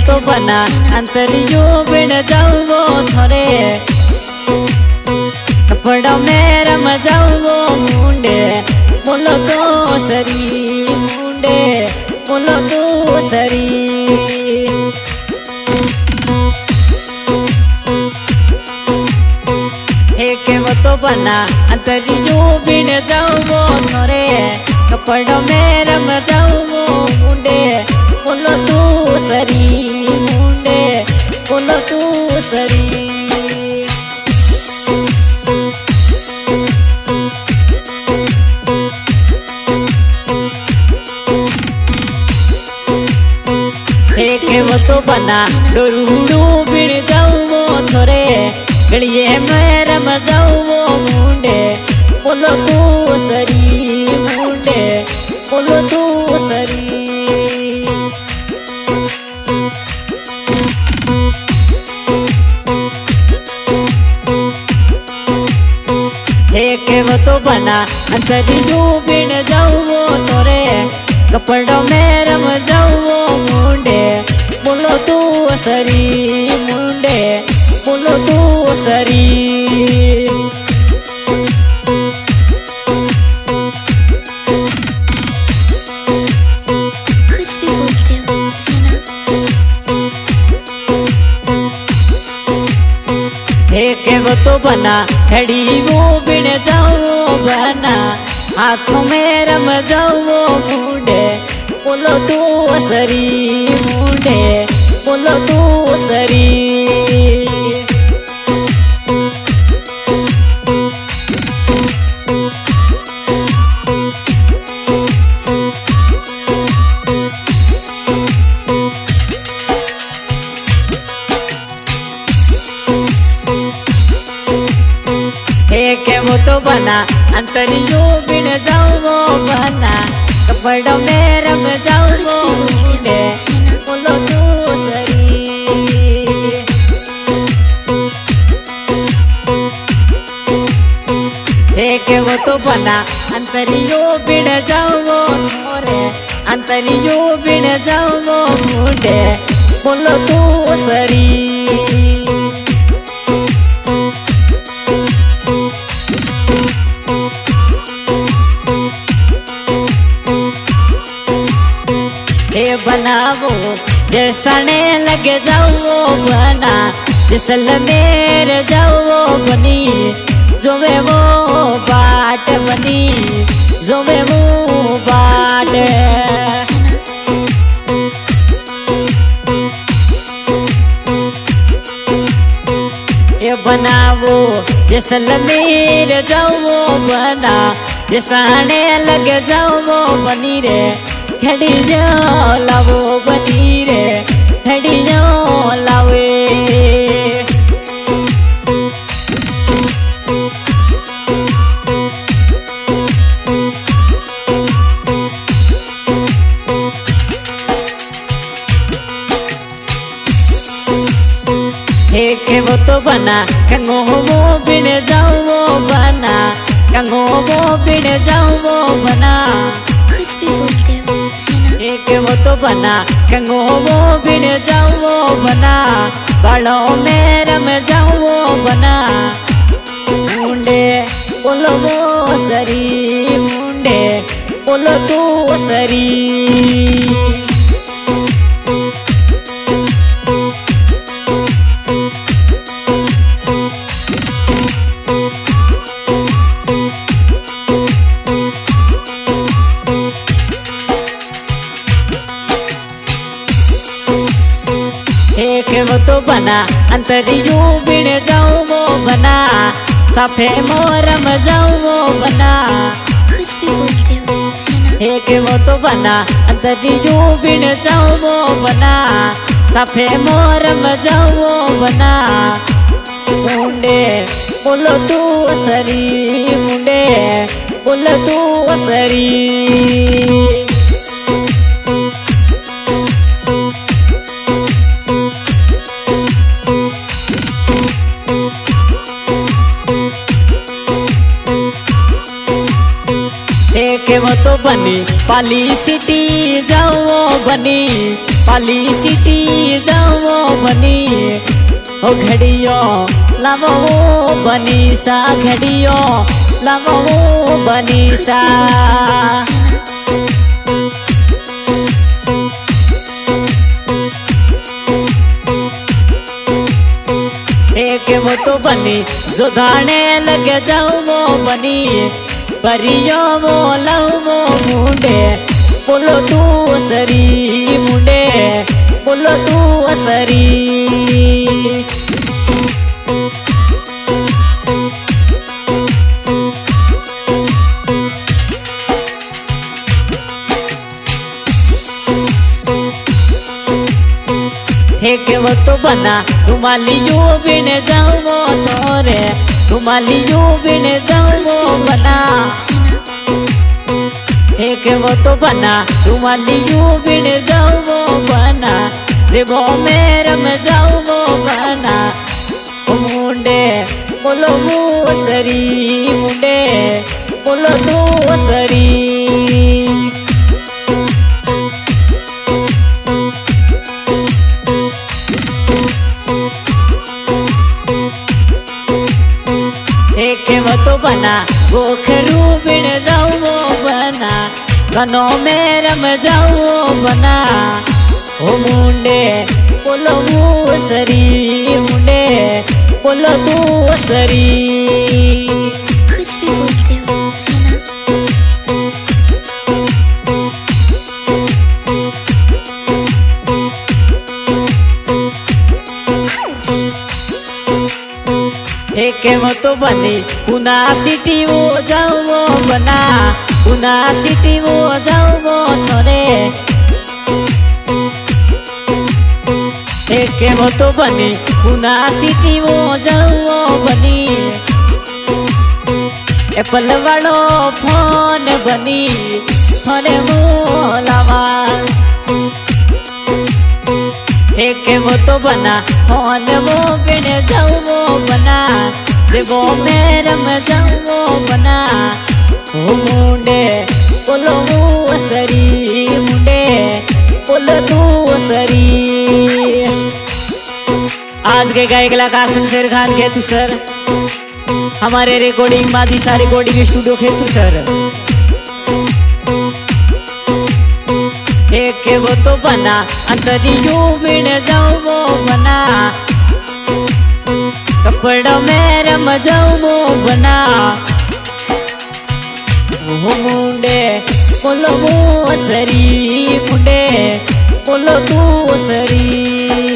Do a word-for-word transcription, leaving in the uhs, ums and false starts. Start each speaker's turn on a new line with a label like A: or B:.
A: तो बना अंतरियो बिन जाऊंगो थोरे कपड़ों में रम जाऊंगो मुंडे बोलो तो सरी मुंडे बोलो तो सरी एक वो तो बना अंतरियो बिन जाऊंगो थोरे कपड़ों में रम जाऊंगो मुंडे बोलो तू सरी मुंडे बोलो तू सरी एक वो तो बना डोरूडू बिन जाऊंगो थोरे गलिए में रम जाऊंगो मुंडे बोलो तू सरी मुंडे बोलो तू सरी एक वो तो बना अंतरियो बिन जाऊंगो तोरे कपड़ों में रम जाऊंगो मुंडे बोलो तू सरी मुंडे बोलो तू सरी
B: कुछ भी बोलते हो है ना।
A: एक वो तो बना खड़ी वो बिन जाऊं बना हाथों में रम जाऊं मुंडे बोलो तू सरी मुंडे बोलो तू सरी एक वो तो बना अंतरियो बिन जाऊंगो बना कपड़ों में रम जाऊंगो मुंडे बोलो तू सरी एक वो तो बना अंतरियो बिन जाऊंगो मोरे अंतरियो बिन जाऊंगो मुंडे बोलो तू सरी बनावो जैसा ने लगे जाओ बना जिसल मेरे जाओ बनी जो वे वो बाट बनी जो वे वो बाट ये बनावो जिसल मेरे जाओ बना जैसा ने लगे जाओ बनी रे खड़ी जाओ लावो बनी रे खड़ी जाओ लावे एक वो तो बना कंगो वो बिन जाओ बना कंगो वो बिन जाओ बना
B: कुछ भी बोलते हो है ना।
A: एक वो तो बना कंगो वो बिन जाओ बना बालों में रम जाओ बना मुंडे बोलो वो सरी मुंडे बोलो तू सरी एक वो तो बना अंतरियो बिन जाऊंगो बना साफे मोरम जाऊंगो बना
B: कुछ भी बोलते हो है ना।
A: एक वो तो बना अंतरियो बिन जाऊंगो बना साफे मोरम जाऊंगो बना मुंडे बोलो तू सरी मुंडे बोलो तू सरी एक वो तो बनी पाली सिटी जाओ बनी पाली सिटी जाओ बनी ओ घड़ियो लावो बनीसा घड़ियो लावो बनीसा एक वो तो बनी जो गाने लगे जाऊं वो बनी परियो वो लाऊं वो मुंडे बोलो तू असरी मुंडे बोलो तू असरी के वो तो बना रुमाली यू बिन जाऊँ तोरे रुमाली यू बिन जाऊँ बना एक वो तो बना रुमाली यू बिन जाऊँ बना जब मेरे में जाऊँ बना मुंडे बोलो वो सरी मुंडे बोलो तू सरी वो तो बना वो खरू बिन जाऊँ बना कनो मेरे में जाऊँ बना ओ मुंडे बोलो वो सरी मुंडे बोलो तू सरी
B: कुछ भी बोलते हो
A: एक वो तो बनी पुना सिटी वो जाऊँ वो बना पुना सिटी वो जाऊँ वो थोड़े एक वो तो बनी पुना सिटी वो जाऊँ वो बनी एप्पल वालो फोन बनी थोड़े मोलावा एक वो तो बना फोन वो बिन जाऊँ वो बना जब मेरे में जाऊँ वो बना ओ मुंडे बोलो वो सरी मुंडे बोलो तू सरी आज के गायक कलाकार शमशेर खान खेतु सर हमारे रिकॉर्डिंग मादिशा रिकॉर्डिंग स्टूडियो खेतु सर एक वो तो बना अंतरियो बिन जाऊँ वो बना कपड़ों में रम जाऊँ वो बना वो मुंडे बोलो वो सरी मुंडे बोलो तू सरी